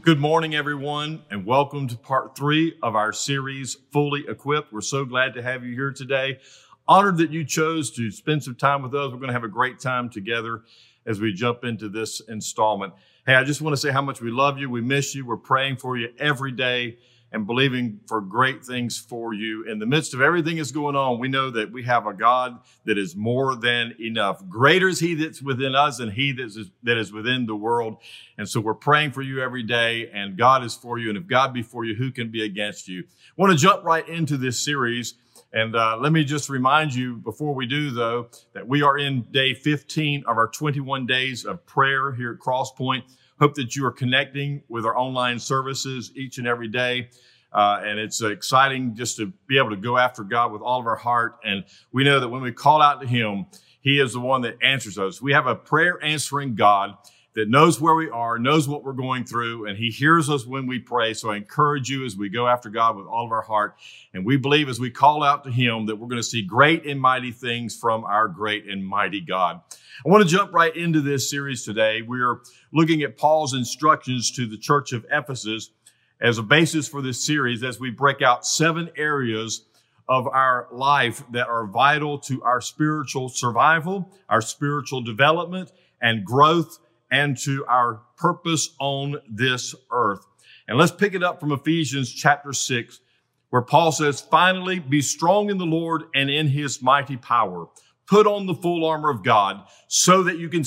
Good morning, everyone, and welcome to part 3 of our series, Fully Equipped. We're so glad to have you here today. Honored that you chose to spend some time with us. We're going to have a great time together as we jump into this installment. Hey, I just want to say how much we love you. We miss you. We're praying for you every day and believing for great things for you. In the midst of everything that's going on, we know that we have a God that is more than enough. Greater is He that's within us than He that is within the world. And so we're praying for you every day, and God is for you. And if God be for you, who can be against you? I want to jump right into this series. And let me just remind you before we do, though, that we are in day 15 of our 21 days of prayer here at Crosspoint. Hope that you are connecting with our online services each and every day. And it's exciting just to be able to go after God with all of our heart. And we know that when we call out to Him, He is the one that answers us. We have a prayer answering God that knows where we are, knows what we're going through, and He hears us when we pray. So I encourage you as we go after God with all of our heart. And we believe as we call out to Him that we're going to see great and mighty things from our great and mighty God. I want to jump right into this series today. We're looking at Paul's instructions to the church of Ephesus as a basis for this series as we break out 7 areas of our life that are vital to our spiritual survival, our spiritual development and growth, and to our purpose on this earth. And let's pick it up from Ephesians chapter 6, where Paul says, "Finally, be strong in the Lord and in His mighty power. Put on the full armor of God so that you can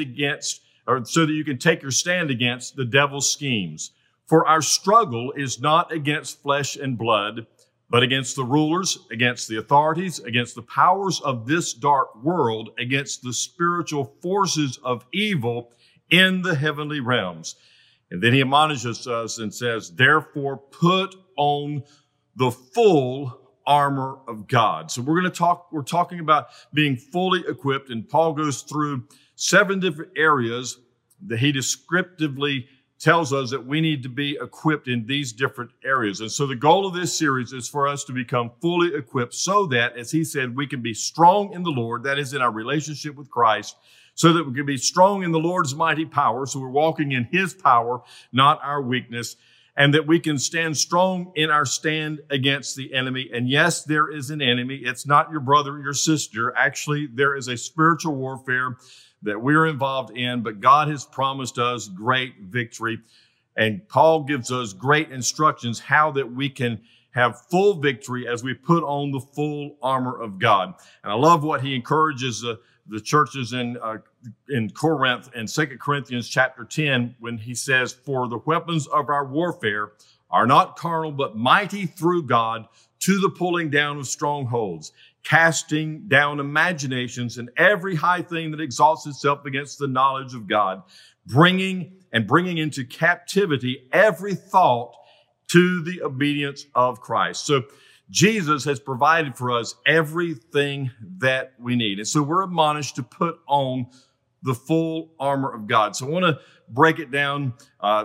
take your stand against the devil's schemes. For our struggle is not against flesh and blood, but against the rulers, against the authorities, against the powers of this dark world, against the spiritual forces of evil in the heavenly realms." And then he admonishes us and says, "Therefore, put on the full armor of God." So we're talking about being fully equipped, and Paul goes through 7 different areas that he descriptively tells us that we need to be equipped in these different areas. And so the goal of this series is for us to become fully equipped so that, as he said, we can be strong in the Lord, that is in our relationship with Christ, so that we can be strong in the Lord's mighty power, so we're walking in His power, not our weakness, and that we can stand strong in our stand against the enemy. And yes, there is an enemy. It's not your brother or your sister. Actually, there is a spiritual warfare that we're involved in, but God has promised us great victory. And Paul gives us great instructions how that we can have full victory as we put on the full armor of God. And I love what he encourages the churches in Corinth in 2 Corinthians chapter 10, when he says, "For the weapons of our warfare are not carnal, but mighty through God to the pulling down of strongholds, casting down imaginations and every high thing that exalts itself against the knowledge of God, bringing into captivity every thought to the obedience of Christ." So Jesus has provided for us everything that we need. And so we're admonished to put on the full armor of God. So I want to break it down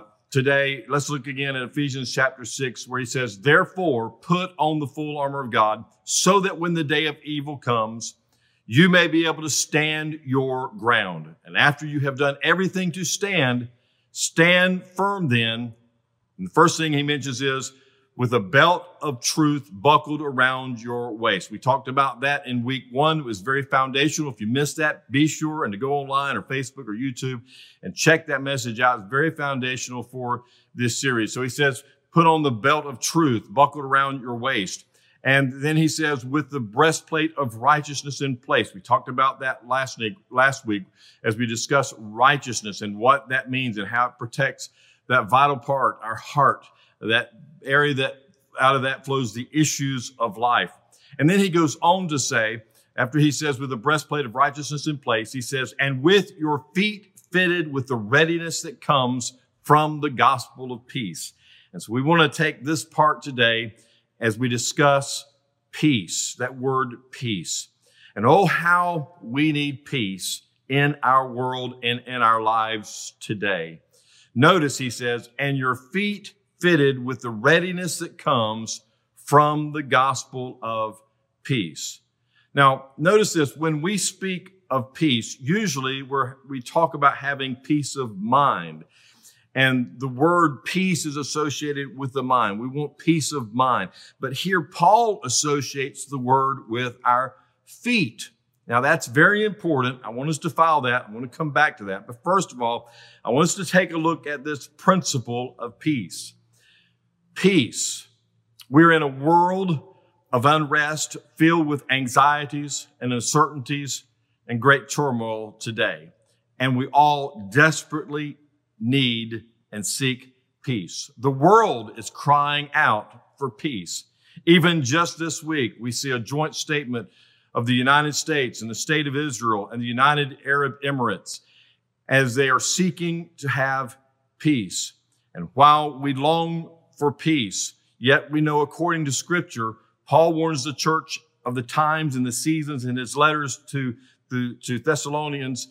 today. Let's look again at Ephesians chapter 6, where he says, "Therefore, put on the full armor of God so that when the day of evil comes, you may be able to stand your ground. And after you have done everything to stand, stand firm then." And the first thing he mentions is, "with a belt of truth buckled around your waist." We talked about that in week 1. It was very foundational. If you missed that, be sure and to go online or Facebook or YouTube and check that message out. It's very foundational for this series. So he says, put on the belt of truth buckled around your waist. And then he says, with the breastplate of righteousness in place. We talked about that last week as we discussed righteousness and what that means and how it protects that vital part, our heart, that area that out of that flows the issues of life. And then he goes on to say, after he says, with the breastplate of righteousness in place, he says, "and with your feet fitted with the readiness that comes from the gospel of peace." And so we want to take this part today as we discuss peace, that word peace. And oh, how we need peace in our world and in our lives today. Notice he says, "and your feet fitted with the readiness that comes from the gospel of peace." Now, notice this. When we speak of peace, usually we talk about having peace of mind. And the word peace is associated with the mind. We want peace of mind. But here Paul associates the word with our feet. Now that's very important. I want us to file that. I want to come back to that. But first of all, I want us to take a look at this principle of peace. Peace. We're in a world of unrest filled with anxieties and uncertainties and great turmoil today. And we all desperately need and seek peace. The world is crying out for peace. Even just this week, we see a joint statement of the United States and the State of Israel and the United Arab Emirates as they are seeking to have peace. And while we long for peace, yet we know according to Scripture, Paul warns the church of the times and the seasons in his letters to the Thessalonians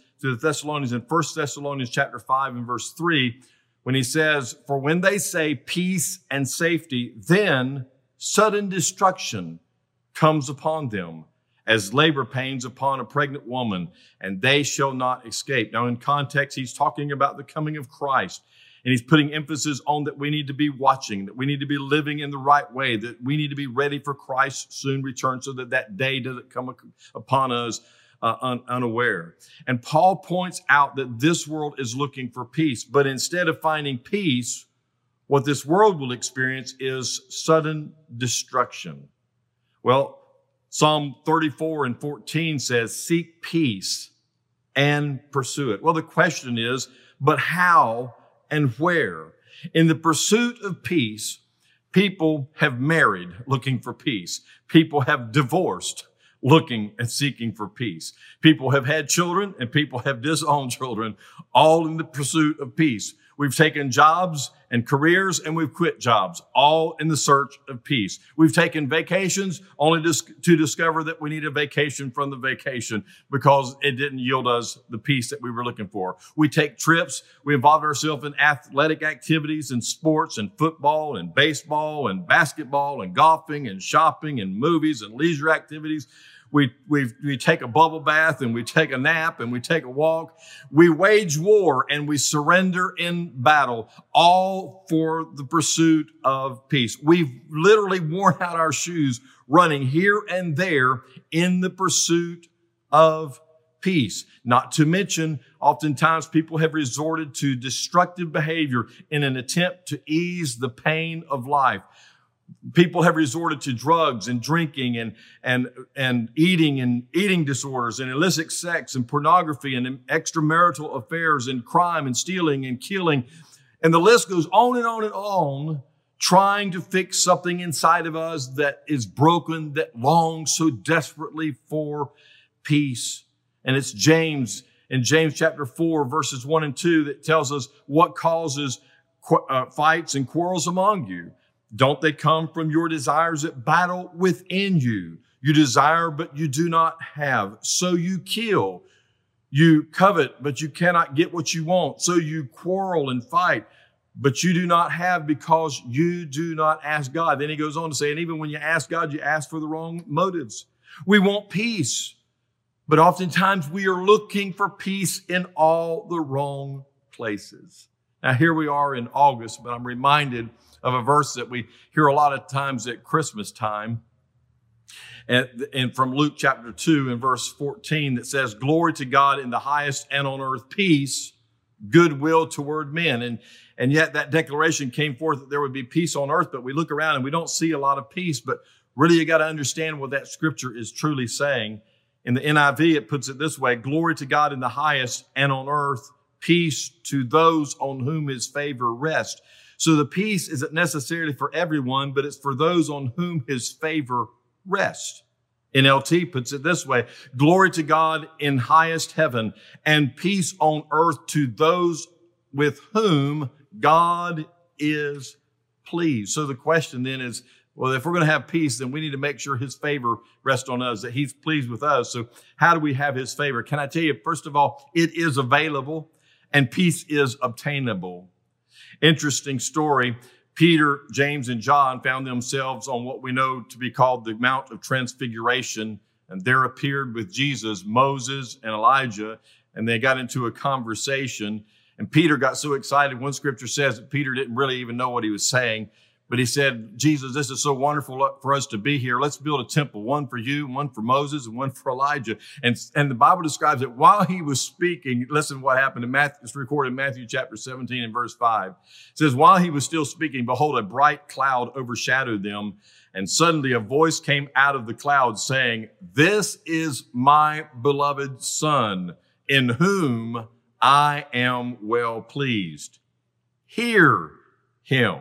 in 1 Thessalonians chapter 5 and verse 3, when he says, "For when they say peace and safety, then sudden destruction comes upon them, as labor pains upon a pregnant woman, and they shall not escape." Now, in context, he's talking about the coming of Christ, and he's putting emphasis on that we need to be watching, that we need to be living in the right way, that we need to be ready for Christ's soon return so that that day doesn't come upon us unaware. And Paul points out that this world is looking for peace, but instead of finding peace, what this world will experience is sudden destruction. Well, Psalm 34 and 14 says, "Seek peace and pursue it." Well, the question is, but how and where? In the pursuit of peace, people have married looking for peace. People have divorced looking and seeking for peace. People have had children and people have disowned children, all in the pursuit of peace. We've taken jobs and careers and we've quit jobs, all in the search of peace. We've taken vacations only to discover that we need a vacation from the vacation because it didn't yield us the peace that we were looking for. We take trips. We involve ourselves in athletic activities and sports and football and baseball and basketball and golfing and shopping and movies and leisure activities. We take a bubble bath and we take a nap and we take a walk. We wage war and we surrender in battle, all for the pursuit of peace. We've literally worn out our shoes running here and there in the pursuit of peace. Not to mention, oftentimes people have resorted to destructive behavior in an attempt to ease the pain of life. People have resorted to drugs and drinking and eating disorders and illicit sex and pornography and extramarital affairs and crime and stealing and killing. And the list goes on and on and on, trying to fix something inside of us that is broken, that longs so desperately for peace. And it's James in James chapter 4, verses 1 and 2 that tells us what causes fights and quarrels among you. Don't they come from your desires that battle within you? You desire, but you do not have. So you kill. You covet, but you cannot get what you want. So you quarrel and fight, but you do not have because you do not ask God. Then he goes on to say, and even when you ask God, you ask for the wrong motives. We want peace, but oftentimes we are looking for peace in all the wrong places. Now, here we are in August, but I'm reminded of a verse that we hear a lot of times at Christmas time. And from Luke chapter 2 and verse 14 that says, "Glory to God in the highest and on earth peace, goodwill toward men." And yet that declaration came forth that there would be peace on earth, but we look around and we don't see a lot of peace. But really, you got to understand what that scripture is truly saying. In the NIV, it puts it this way: "Glory to God in the highest and on earth, peace to those on whom his favor rests." So the peace isn't necessarily for everyone, but it's for those on whom his favor rests. NLT puts it this way: "Glory to God in highest heaven and peace on earth to those with whom God is pleased." So the question then is, well, if we're going to have peace, then we need to make sure his favor rests on us, that he's pleased with us. So how do we have his favor? Can I tell you, first of all, it is available and peace is obtainable. Interesting story. Peter, James, and John found themselves on what we know to be called the Mount of Transfiguration. And there appeared with Jesus, Moses and Elijah, and they got into a conversation. And Peter got so excited. One scripture says that Peter didn't really even know what he was saying, but he said, Jesus, this is so wonderful for us to be here. Let's build a temple, one for you, one for Moses, and one for Elijah. And the Bible describes that while he was speaking, listen to what happened in Matthew. It's recorded in Matthew chapter 17 and verse 5. It says, while he was still speaking, behold, a bright cloud overshadowed them. And suddenly a voice came out of the cloud saying, this is my beloved Son, in whom I am well pleased. Hear him.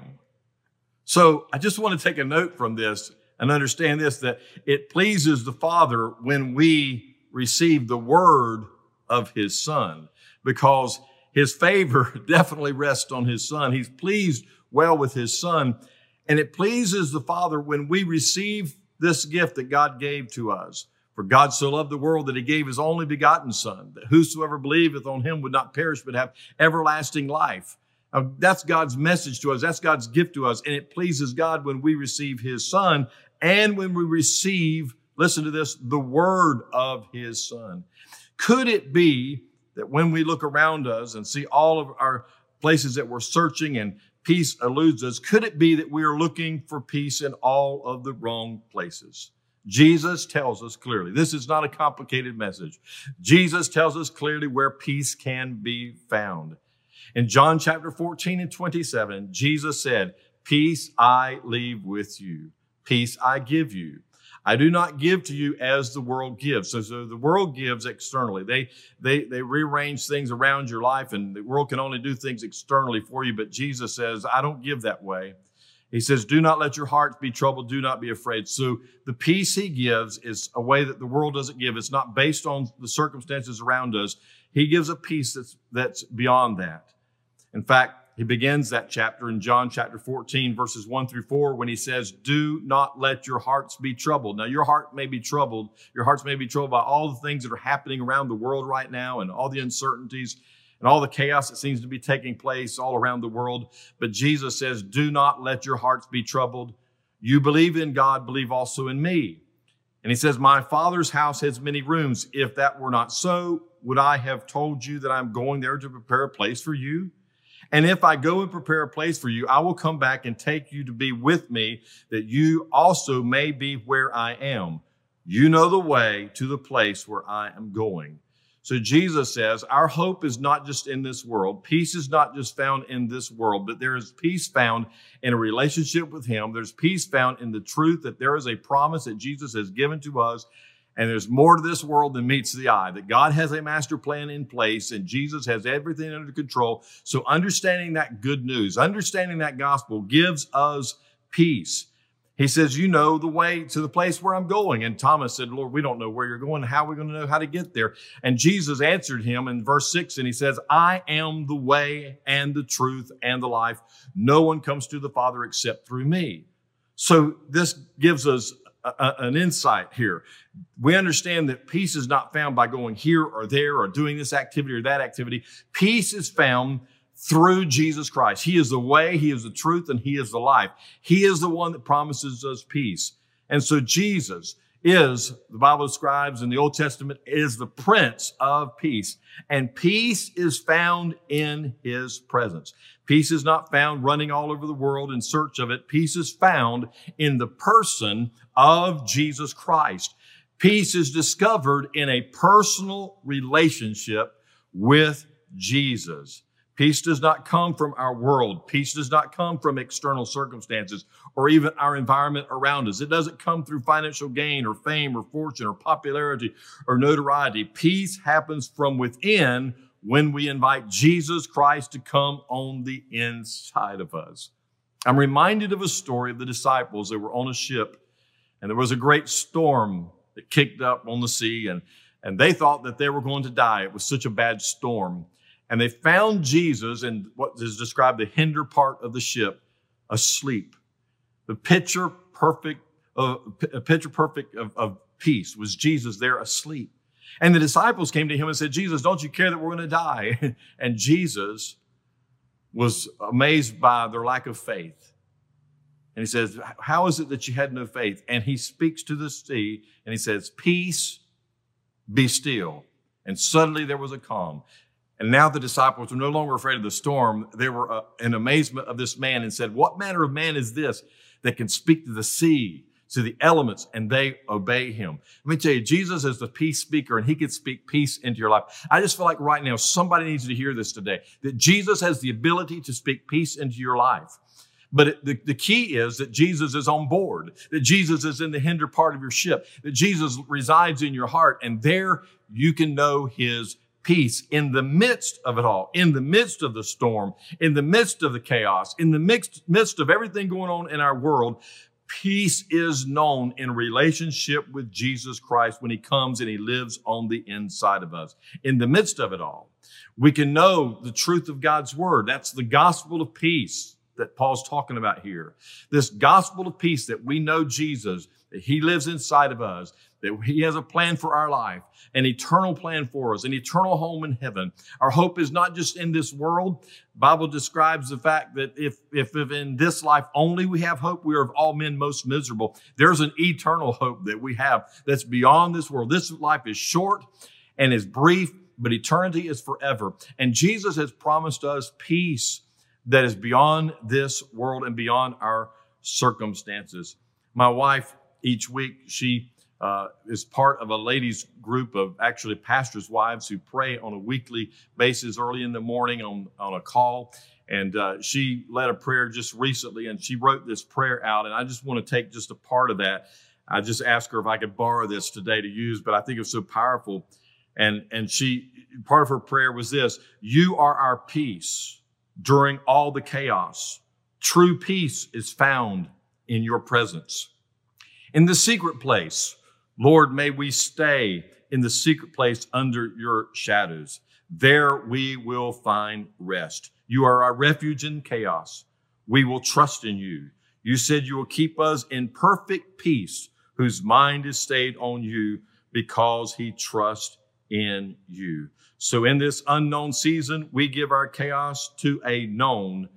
So I just want to take a note from this and understand this, that it pleases the Father when we receive the word of his Son, because his favor definitely rests on his Son. He's pleased well with his Son. And it pleases the Father when we receive this gift that God gave to us. For God so loved the world that he gave his only begotten Son, that whosoever believeth on him would not perish but have everlasting life. Now, that's God's message to us. That's God's gift to us. And it pleases God when we receive his Son and when we receive, listen to this, the word of his Son. Could it be that when we look around us and see all of our places that we're searching and peace eludes us, could it be that we are looking for peace in all of the wrong places? Jesus tells us clearly. This is not a complicated message. Jesus tells us clearly where peace can be found. In John chapter 14 and 27, Jesus said, peace I leave with you. Peace I give you. I do not give to you as the world gives. So the world gives externally. They rearrange things around your life, and the world can only do things externally for you. But Jesus says, I don't give that way. He says, do not let your hearts be troubled. Do not be afraid. So the peace he gives is a way that the world doesn't give. It's not based on the circumstances around us. He gives a peace that's beyond that. In fact, he begins that chapter in John chapter 14, verses 1 through 4, when he says, do not let your hearts be troubled. Now, your heart may be troubled. Your hearts may be troubled by all the things that are happening around the world right now and all the uncertainties and all the chaos that seems to be taking place all around the world. But Jesus says, do not let your hearts be troubled. You believe in God, believe also in me. And he says, my Father's house has many rooms. If that were not so, would I have told you that I'm going there to prepare a place for you? And if I go and prepare a place for you, I will come back and take you to be with me, that you also may be where I am. You know the way to the place where I am going. So Jesus says, our hope is not just in this world. Peace is not just found in this world, but there is peace found in a relationship with him. There's peace found in the truth that there is a promise that Jesus has given to us. And there's more to this world than meets the eye, that God has a master plan in place and Jesus has everything under control. So understanding that good news, understanding that gospel gives us peace. He says, you know the way to the place where I'm going. And Thomas said, Lord, we don't know where you're going. How are we going to know how to get there? And Jesus answered him in verse 6, and he says, I am the way and the truth and the life. No one comes to the Father except through me. So this gives us an insight here. We understand that peace is not found by going here or there or doing this activity or that activity. Peace is found through Jesus Christ. He is the way, he is the truth, and he is the life. He is the one that promises us peace. And so Jesus is, the Bible describes in the Old Testament, is the Prince of Peace. And peace is found in his presence. Peace is not found running all over the world in search of it. Peace is found in the person of Jesus Christ. Peace is discovered in a personal relationship with Jesus. Peace does not come from our world. Peace does not come from external circumstances or even our environment around us. It doesn't come through financial gain or fame or fortune or popularity or notoriety. Peace happens from within when we invite Jesus Christ to come on the inside of us. I'm reminded of a story of the disciples that were on a ship, and there was a great storm that kicked up on the sea, and they thought that they were going to die. It was such a bad storm. And they found Jesus in what is described the hinder part of the ship, asleep. The picture perfect of peace was Jesus there asleep. And the disciples came to him and said, Jesus, don't you care that we're going to die? And Jesus was amazed by their lack of faith. And he says, how is it that you had no faith? And he speaks to the sea and he says, peace, be still. And suddenly there was a calm. And now the disciples were no longer afraid of the storm. They were in amazement of this man and said, what manner of man is this that can speak to the sea, to the elements, and they obey him? Let me tell you, Jesus is the peace speaker, and he can speak peace into your life. I just feel like right now somebody needs to hear this today, that Jesus has the ability to speak peace into your life. But the key is that Jesus is on board, that Jesus is in the hinder part of your ship, that Jesus resides in your heart, and there you can know his peace in the midst of it all, in the midst of the storm, in the midst of the chaos, in the midst of everything going on in our world. Peace is known in relationship with Jesus Christ when he comes and he lives on the inside of us. In the midst of it all, we can know the truth of God's word. That's the gospel of peace that Paul's talking about here. This gospel of peace, that we know Jesus, that he lives inside of us, that he has a plan for our life, an eternal plan for us, an eternal home in heaven. Our hope is not just in this world. The Bible describes the fact that if in this life only we have hope, we are of all men most miserable. There's an eternal hope that we have that's beyond this world. This life is short and is brief, but eternity is forever. And Jesus has promised us peace that is beyond this world and beyond our circumstances. My wife, each week, she is part of a ladies group of actually pastors' wives who pray on a weekly basis early in the morning on a call. And she led a prayer just recently, and she wrote this prayer out. And I just want to take just a part of that. I just asked her if I could borrow this today to use, but I think it's so powerful. And part of her prayer was this: you are our peace during all the chaos. True peace is found in your presence. In the secret place, Lord, may we stay in the secret place under your shadows. There we will find rest. You are our refuge in chaos. We will trust in you. You said you will keep us in perfect peace, whose mind is stayed on you because he trusts in you. So in this unknown season, we give our chaos to a known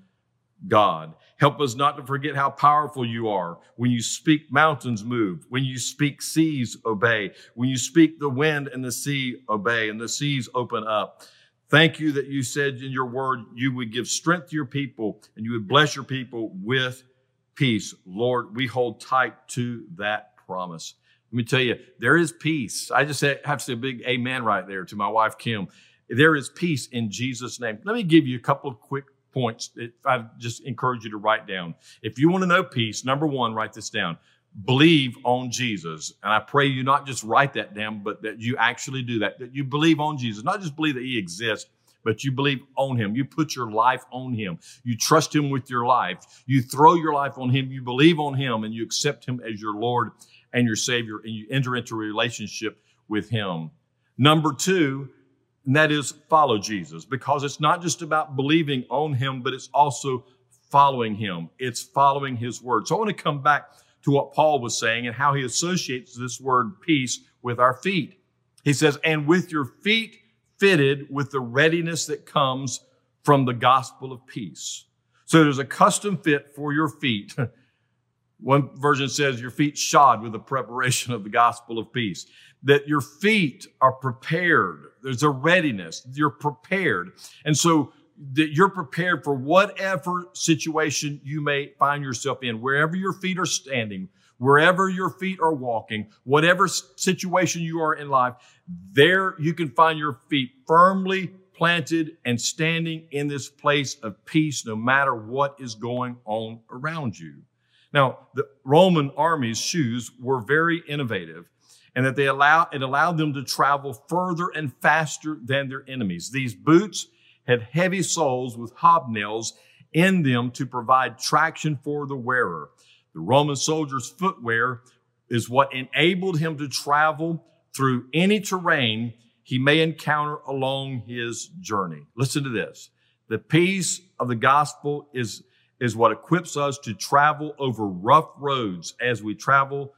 God. Help us not to forget how powerful you are. When you speak, mountains move. When you speak, seas obey. When you speak, the wind and the sea obey, and the seas open up. Thank you that you said in your word you would give strength to your people and you would bless your people with peace. Lord, we hold tight to that promise. Let me tell you, there is peace. I just have to say a big amen right there to my wife, Kim. There is peace in Jesus' name. Let me give you a couple of quick points that I just encourage you to write down. If you want to know peace, number one, write this down. Believe on Jesus. And I pray you not just write that down, but that you actually do that you believe on Jesus. Not just believe that he exists, but you believe on him. You put your life on him. You trust him with your life. You throw your life on him. You believe on him, and you accept him as your Lord and your Savior, and you enter into a relationship with him. Number two, and that is follow Jesus, because it's not just about believing on him, but it's also following him. It's following his word. So I want to come back to what Paul was saying and how he associates this word peace with our feet. He says, and with your feet fitted with the readiness that comes from the gospel of peace. So there's a custom fit for your feet. One version says your feet shod with the preparation of the gospel of peace. That your feet are prepared. There's a readiness. You're prepared. And so that you're prepared for whatever situation you may find yourself in, wherever your feet are standing, wherever your feet are walking, whatever situation you are in life, there you can find your feet firmly planted and standing in this place of peace, no matter what is going on around you. Now, the Roman army's shoes were very innovative, and that it allowed them to travel further and faster than their enemies. These boots had heavy soles with hobnails in them to provide traction for the wearer. The Roman soldier's footwear is what enabled him to travel through any terrain he may encounter along his journey. Listen to this. The peace of the gospel is what equips us to travel over rough roads as we travel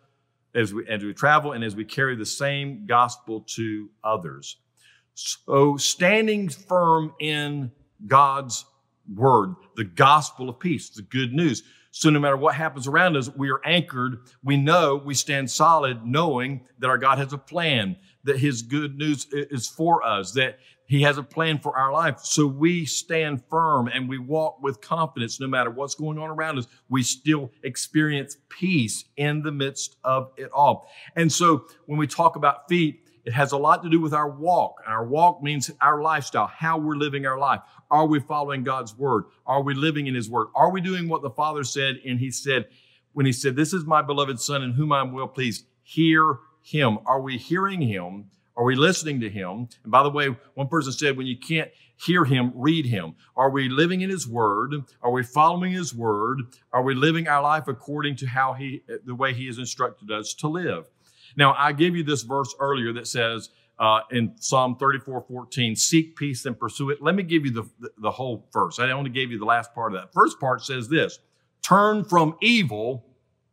and as we carry the same gospel to others. So standing firm in God's word, the gospel of peace, the good news. So no matter what happens around us, we are anchored. We know we stand solid knowing that our God has a plan, that his good news is for us, that he has a plan for our life. So we stand firm and we walk with confidence no matter what's going on around us. We still experience peace in the midst of it all. And so when we talk about feet, it has a lot to do with our walk. And our walk means our lifestyle, how we're living our life. Are we following God's word? Are we living in his word? Are we doing what the Father said? And he said, when he said, this is my beloved Son in whom I am well pleased, hear him. Are we hearing him? Are we listening to him? And by the way, one person said, when you can't hear him, read him. Are we living in his word? Are we following his word? Are we living our life according to the way he has instructed us to live? Now, I gave you this verse earlier that says in Psalm 34:14, seek peace and pursue it. Let me give you the whole verse. I only gave you the last part of that. First part says this, turn from evil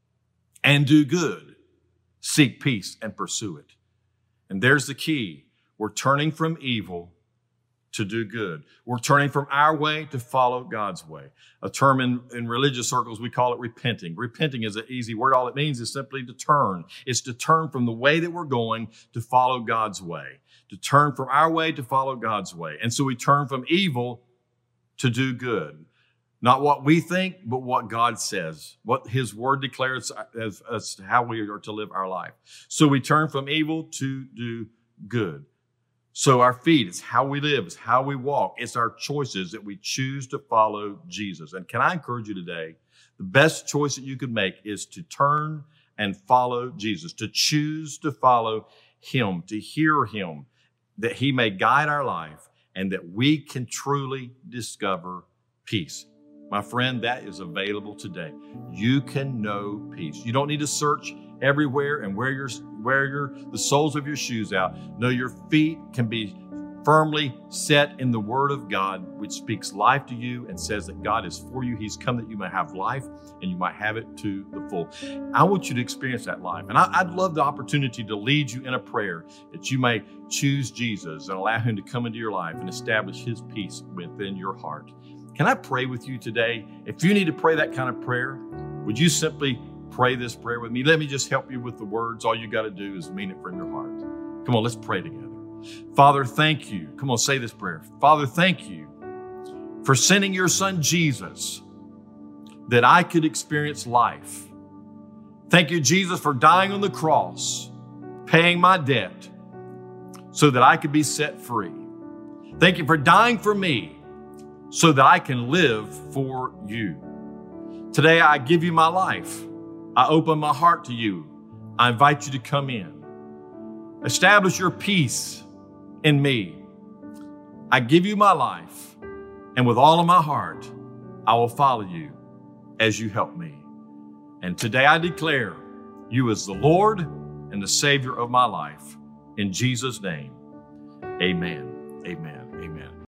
and do good. Seek peace and pursue it. And there's the key. We're turning from evil to do good. We're turning from our way to follow God's way. A term in religious circles, we call it repenting. Repenting is an easy word. All it means is simply to turn. It's to turn from the way that we're going to follow God's way. To turn from our way to follow God's way. And so we turn from evil to do good. Not what we think, but what God says, what his word declares as to how we are to live our life. So we turn from evil to do good. So our feet, it's how we live, it's how we walk. It's our choices that we choose to follow Jesus. And can I encourage you today, the best choice that you could make is to turn and follow Jesus, to choose to follow him, to hear him, that he may guide our life and that we can truly discover peace. My friend, that is available today. You can know peace. You don't need to search everywhere and wear the soles of your shoes out. No, your feet can be firmly set in the word of God, which speaks life to you and says that God is for you. He's come that you might have life and you might have it to the full. I want you to experience that life. And I'd love the opportunity to lead you in a prayer that you may choose Jesus and allow him to come into your life and establish his peace within your heart. Can I pray with you today? If you need to pray that kind of prayer, would you simply pray this prayer with me? Let me just help you with the words. All you got to do is mean it from your heart. Come on, let's pray together. Father, thank you. Come on, say this prayer. Father, thank you for sending your son Jesus that I could experience life. Thank you, Jesus, for dying on the cross, paying my debt so that I could be set free. Thank you for dying for me so that I can live for you. Today, I give you my life. I open my heart to you. I invite you to come in. Establish your peace in me. I give you my life, and with all of my heart, I will follow you as you help me. And today I declare you as the Lord and the Savior of my life. In Jesus' name, amen, amen, amen.